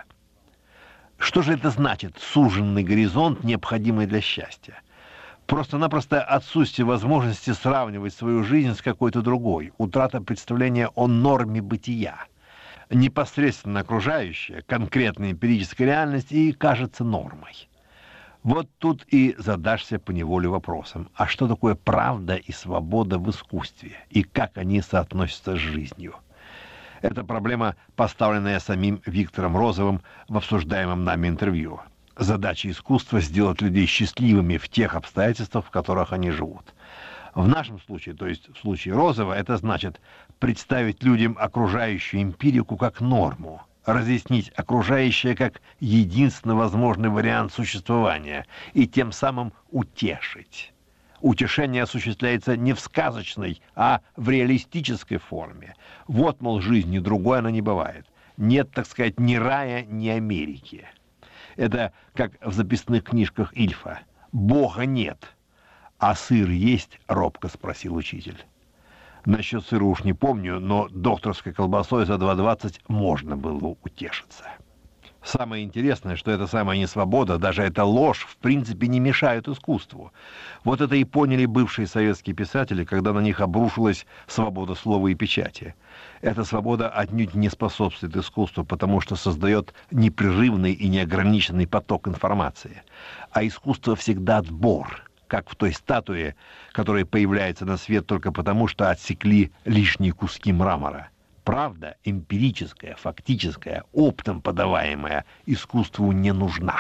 Что же это значит «суженный горизонт, необходимый для счастья»? Просто-напросто отсутствие возможности сравнивать свою жизнь с какой-то другой, утрата представления о норме бытия. Непосредственно окружающая, конкретная эмпирическая реальность и кажется нормой. Вот тут и задашься поневоле вопросом, а что такое правда и свобода в искусстве, и как они соотносятся с жизнью? Это проблема, поставленная самим Виктором Розовым в обсуждаемом нами интервью. Задача искусства — сделать людей счастливыми в тех обстоятельствах, в которых они живут. В нашем случае, то есть в случае Розова, это значит представить людям окружающую эмпирику как норму, разъяснить окружающее как единственно возможный вариант существования и тем самым утешить. Утешение осуществляется не в сказочной, а в реалистической форме. Вот, мол, жизни другой она не бывает. Нет, так сказать, ни рая, ни Америки. Это как в записных книжках Ильфа. Бога нет, а сыр есть? Робко спросил учитель. Насчет сыра уж не помню, но докторской колбасой за 2,20 можно было утешиться. Самое интересное, что эта самая несвобода, даже эта ложь, в принципе, не мешают искусству. Вот это и поняли бывшие советские писатели, когда на них обрушилась свобода слова и печати. Эта свобода отнюдь не способствует искусству, потому что создает непрерывный и неограниченный поток информации. А искусство всегда отбор, как в той статуе, которая появляется на свет только потому, что отсекли лишние куски мрамора. Правда, эмпирическая, фактическая, оптом подаваемая, искусству не нужна.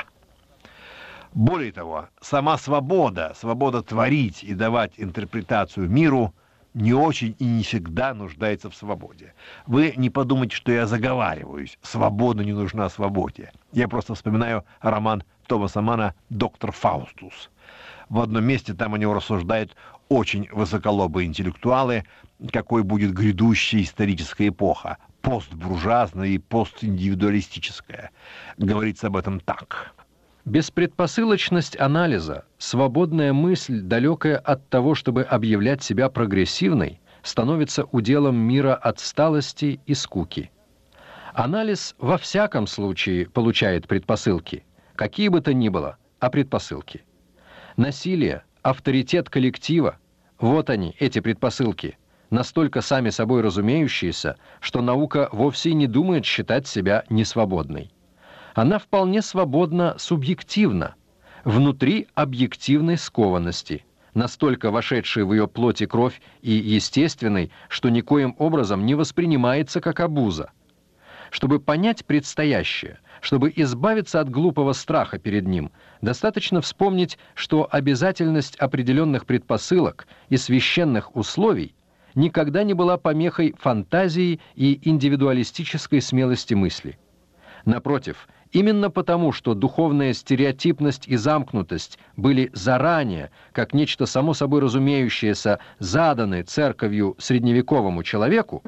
Более того, сама свобода, свобода творить и давать интерпретацию миру, не очень и не всегда нуждается в свободе. Вы не подумайте, что я заговариваюсь. Свобода не нужна свободе. Я просто вспоминаю роман Томаса Манна «Доктор Фаустус». В одном месте там о него рассуждают очень высоколобые интеллектуалы, какой будет грядущая историческая эпоха, постбуржуазная и постиндивидуалистическая. Говорится об этом так. Беспредпосылочность анализа, свободная мысль, далекая от того, чтобы объявлять себя прогрессивной, становится уделом мира отсталости и скуки. Анализ во всяком случае получает предпосылки, какие бы то ни было, а предпосылки. Насилие, авторитет коллектива – вот они, эти предпосылки, настолько сами собой разумеющиеся, что наука вовсе не думает считать себя несвободной. Она вполне свободна субъективно, внутри объективной скованности, настолько вошедшей в ее плоть и кровь и естественной, что никоим образом не воспринимается как обуза. Чтобы понять предстоящее, чтобы избавиться от глупого страха перед ним, достаточно вспомнить, что обязательность определенных предпосылок и священных условий никогда не была помехой фантазии и индивидуалистической смелости мысли. Напротив, именно потому, что духовная стереотипность и замкнутость были заранее, как нечто само собой разумеющееся, заданы церковью средневековому человеку,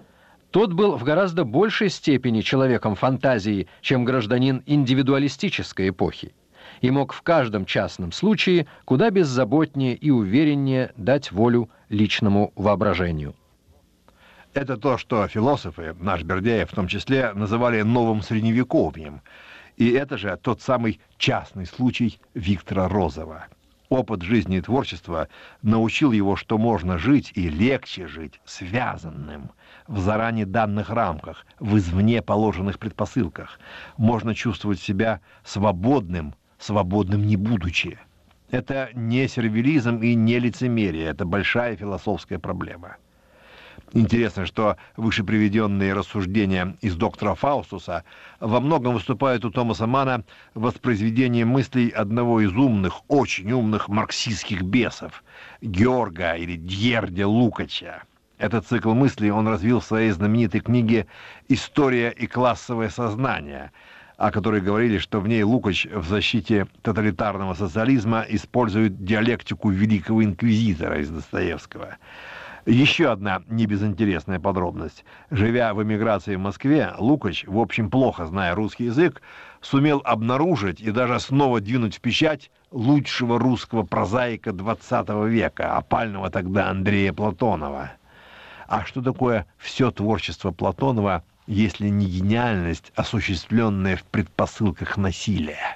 Тот был в гораздо большей степени человеком фантазии, чем гражданин индивидуалистической эпохи, и мог в каждом частном случае куда беззаботнее и увереннее дать волю личному воображению. Это то, что философы, наш Бердяев в том числе, называли новым средневековьем. И это же тот самый частный случай Виктора Розова. Опыт жизни и творчества научил его, что можно жить и легче жить связанным, в заранее данных рамках, в извне положенных предпосылках. Можно чувствовать себя свободным не будучи. Это не сервилизм и не лицемерие, это большая философская проблема. Интересно, что вышеприведенные рассуждения из доктора Фаустуса во многом выступают у Томаса Манна воспроизведением мыслей одного из умных, очень умных марксистских бесов, Георга или Дьердя Лукача. Этот цикл мыслей он развил в своей знаменитой книге «История и классовое сознание», о которой говорили, что в ней Лукач в защите тоталитарного социализма использует диалектику великого инквизитора из Достоевского. Еще одна небезынтересная подробность. Живя в эмиграции в Москве, Лукач, в общем, плохо зная русский язык, сумел обнаружить и даже снова двинуть в печать лучшего русского прозаика XX века, опального тогда Андрея Платонова. А что такое все творчество Платонова, если не гениальность, осуществленная в предпосылках насилия?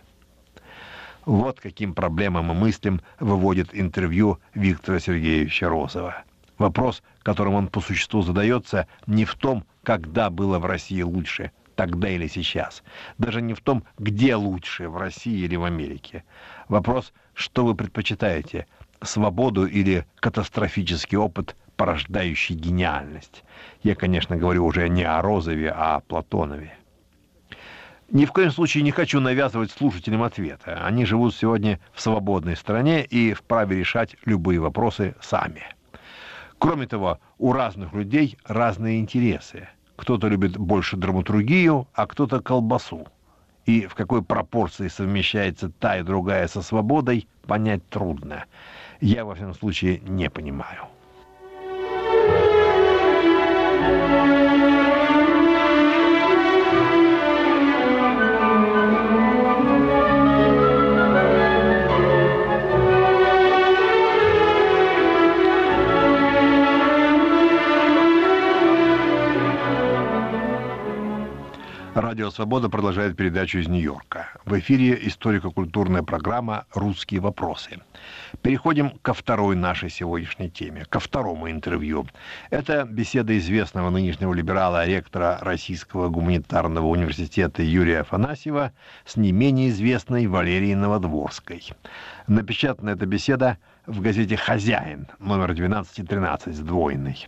Вот каким проблемам и мыслям выводит интервью Виктора Сергеевича Розова. Вопрос, которым он по существу задается, не в том, когда было в России лучше, тогда или сейчас. Даже не в том, где лучше, в России или в Америке. Вопрос, что вы предпочитаете, свободу или катастрофический опыт, порождающий гениальность. Я, конечно, говорю уже не о Розове, а о Платонове. Ни в коем случае не хочу навязывать слушателям ответа. Они живут сегодня в свободной стране и вправе решать любые вопросы сами. Кроме того, у разных людей разные интересы. Кто-то любит больше драматургию, а кто-то колбасу. И в какой пропорции совмещается та и другая со свободой, понять трудно. Я, во всяком случае, не понимаю. Радио «Свобода» продолжает передачу из Нью-Йорка. В эфире историко-культурная программа «Русские вопросы». Переходим ко второй нашей сегодняшней теме, ко второму интервью. Это беседа известного нынешнего либерала, ректора Российского гуманитарного университета Юрия Афанасьева с не менее известной Валерией Новодворской. Напечатана эта беседа в газете «Хозяин», номер 12-13, сдвоенный.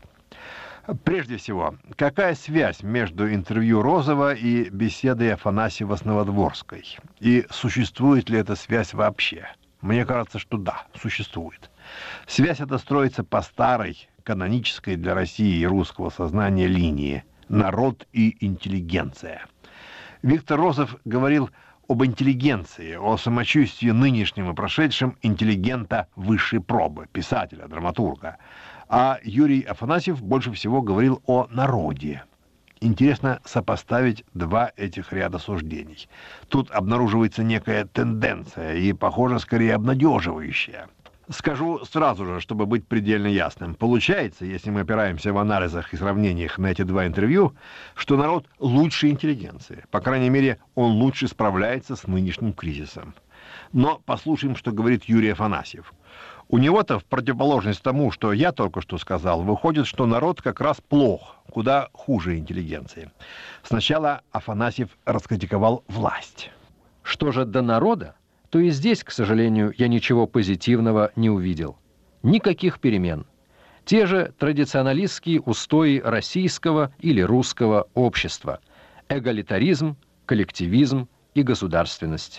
Прежде всего, какая связь между интервью Розова и беседой Афанасьева с Новодворской? И существует ли эта связь вообще? Мне кажется, что да, существует. Связь эта строится по старой, канонической для России и русского сознания линии «народ и интеллигенция». Виктор Розов говорил об интеллигенции, о самочувствии нынешнем и прошедшем интеллигента высшей пробы, писателя, драматурга. А Юрий Афанасьев больше всего говорил о народе. Интересно сопоставить два этих ряда суждений. Тут обнаруживается некая тенденция и, похоже, скорее обнадеживающая. Скажу сразу же, чтобы быть предельно ясным. Получается, если мы опираемся в анализах и сравнениях на эти два интервью, что народ лучше интеллигенции. По крайней мере, он лучше справляется с нынешним кризисом. Но послушаем, что говорит Юрий Афанасьев. У него-то, в противоположность тому, что я только что сказал, выходит, что народ как раз плох, куда хуже интеллигенции. Сначала Афанасьев раскритиковал власть. Что же до народа, то и здесь, к сожалению, я ничего позитивного не увидел. Никаких перемен. Те же традиционалистские устои российского или русского общества. Эгалитаризм, коллективизм и государственность.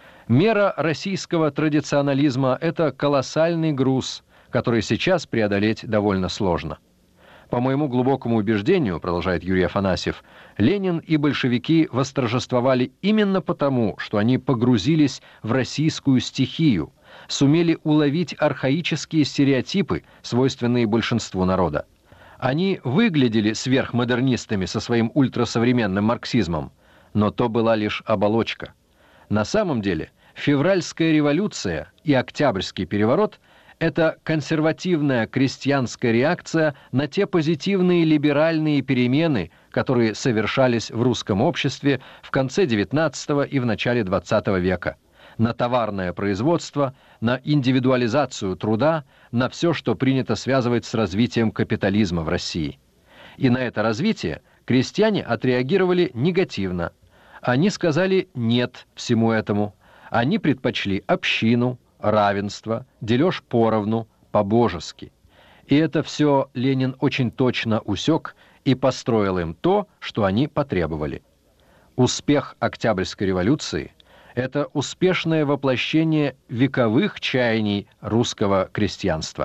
Мера российского традиционализма – это колоссальный груз, который сейчас преодолеть довольно сложно. По моему глубокому убеждению, продолжает Юрий Афанасьев, Ленин и большевики восторжествовали именно потому, что они погрузились в российскую стихию, сумели уловить архаические стереотипы, свойственные большинству народа. Они выглядели сверхмодернистами со своим ультрасовременным марксизмом, но то была лишь оболочка. На самом деле февральская революция и Октябрьский переворот – это консервативная крестьянская реакция на те позитивные либеральные перемены, которые совершались в русском обществе в конце XIX и в начале XX века. На товарное производство, на индивидуализацию труда, на все, что принято связывать с развитием капитализма в России. И на это развитие крестьяне отреагировали негативно. Они сказали «нет» всему этому. Они предпочли общину, равенство, дележ поровну, по-божески. И это все Ленин очень точно усек и построил им то, что они потребовали. Успех Октябрьской революции – это успешное воплощение вековых чаяний русского крестьянства.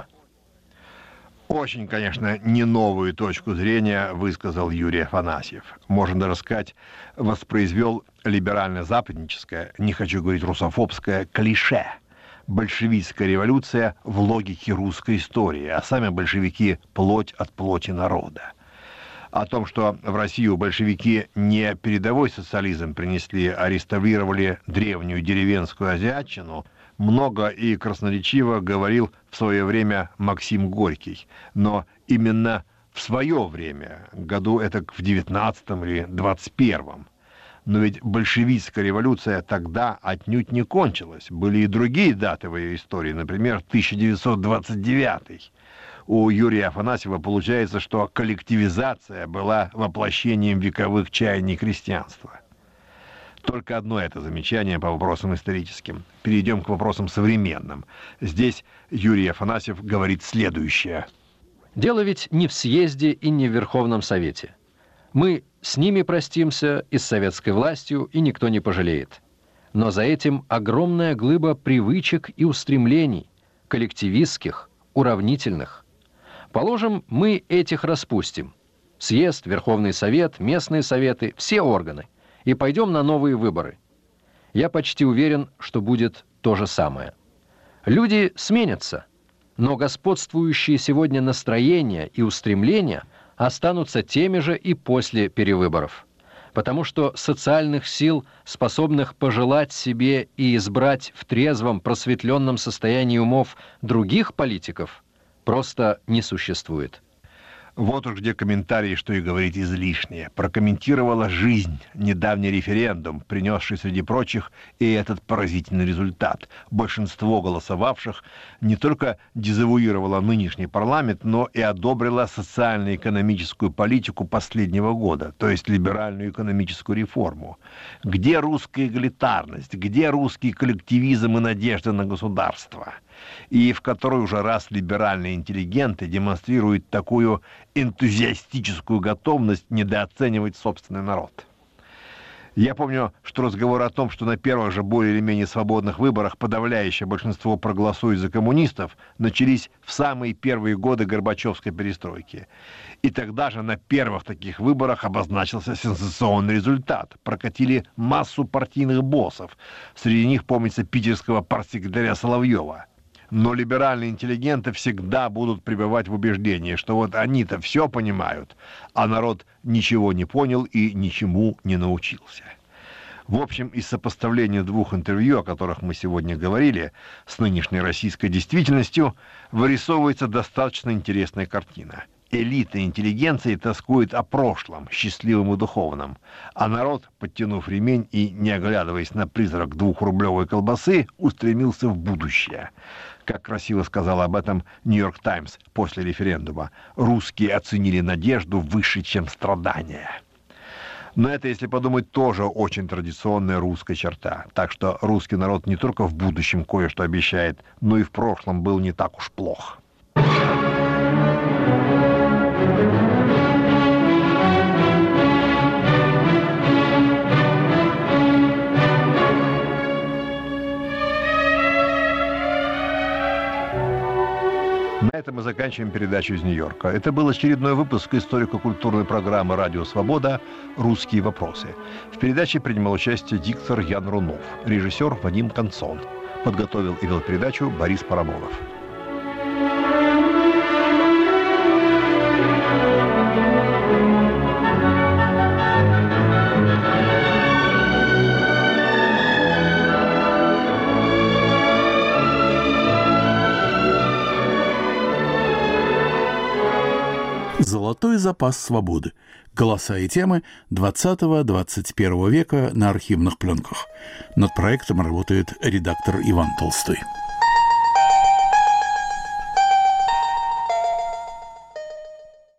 Очень, конечно, не новую точку зрения высказал Юрий Афанасьев. Можно даже сказать, воспроизвел либерально-западническое, не хочу говорить русофобское, клише. Большевистская революция в логике русской истории, а сами большевики – плоть от плоти народа. О том, что в Россию большевики не передовой социализм принесли, а реставрировали древнюю деревенскую азиатчину, много и красноречиво говорил в свое время Максим Горький. Но именно в свое время, году это в 19-м или 21-м. Но ведь большевистская революция тогда отнюдь не кончилась. Были и другие даты в ее истории, например, 1929. У Юрия Афанасьева получается, что коллективизация была воплощением вековых чаяний крестьянства. Только одно это замечание по вопросам историческим. Перейдем к вопросам современным. Здесь Юрий Афанасьев говорит следующее. Дело ведь не в съезде и не в Верховном Совете. Мы с ними простимся и с советской властью, и никто не пожалеет. Но за этим огромная глыба привычек и устремлений, коллективистских, уравнительных. Положим, мы этих распустим. Съезд, Верховный Совет, местные советы, все органы. И пойдем на новые выборы. Я почти уверен, что будет то же самое. Люди сменятся, но господствующие сегодня настроения и устремления останутся теми же и после перевыборов. Потому что социальных сил, способных пожелать себе и избрать в трезвом, просветленном состоянии умов других политиков, просто не существует. Вот уж где комментарии, что и говорить, излишнее. Прокомментировала жизнь недавний референдум, принесший, среди прочих, и этот поразительный результат. Большинство голосовавших не только дезавуировало нынешний парламент, но и одобрило социально-экономическую политику последнего года, то есть либеральную экономическую реформу. Где русская эгалитарность, где русский коллективизм и надежда на государство? И в которой уже раз либеральные интеллигенты демонстрируют такую энтузиастическую готовность недооценивать собственный народ. Я помню, что разговоры о том, что на первых же более или менее свободных выборах подавляющее большинство проголосует за коммунистов, начались в самые первые годы Горбачевской перестройки. И тогда же на первых таких выборах обозначился сенсационный результат. Прокатили массу партийных боссов. Среди них, помнится, питерского партсекретаря Соловьева. Но либеральные интеллигенты всегда будут пребывать в убеждении, что вот они-то все понимают, а народ ничего не понял и ничему не научился. В общем, из сопоставления двух интервью, о которых мы сегодня говорили, с нынешней российской действительностью, вырисовывается достаточно интересная картина. Элита интеллигенции тоскует о прошлом, счастливом и духовном, а народ, подтянув ремень и не оглядываясь на призрак 2-рублевой колбасы, устремился в будущее. Как красиво сказал об этом «Нью-Йорк Таймс» после референдума. Русские оценили надежду выше, чем страдания. Но это, если подумать, тоже очень традиционная русская черта. Так что русский народ не только в будущем кое-что обещает, но и в прошлом был не так уж плох. На этом мы заканчиваем передачу из Нью-Йорка. Это был очередной выпуск историко-культурной программы «Радио Свобода. Русские вопросы». В передаче принимал участие диктор Ян Рунов, режиссер Вадим Концон. Подготовил и вел передачу Борис Парамонов. Золотой запас свободы. Голоса и темы 20-21 века на архивных пленках. Над проектом работает редактор Иван Толстой.